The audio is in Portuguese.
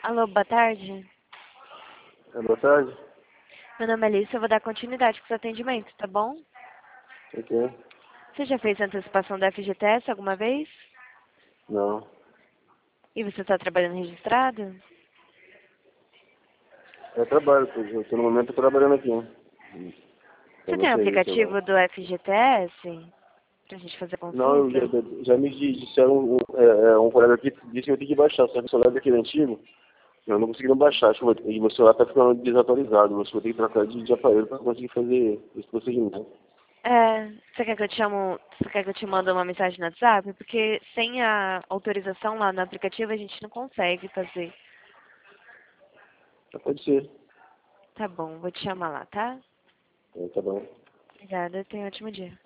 Alô, boa tarde. Boa tarde. Meu nome é Alice, eu vou dar continuidade com o seu atendimento, tá bom? Ok. Você já fez antecipação da FGTS alguma vez? Não. E você está trabalhando registrado? Eu trabalho, no momento eu tô trabalhando aqui. Você Eu não tem o sei isso agora. aplicativo do FGTS? Pra gente fazer Não, consulta? já me disseram, um colega aqui disse que eu tenho que baixar, só que o celular daquele antigo, eu não consegui baixar, acho que meu celular tá ficando desatualizado, mas eu vou ter que trocar de aparelho para conseguir fazer esse procedimento. Você quer que eu te chamo, você quer que eu te mande uma mensagem no WhatsApp? Porque sem a autorização lá no aplicativo a gente não consegue fazer. Pode ser. Tá bom, vou te chamar lá, tá? Tá bom. Obrigada, tenha um ótimo dia.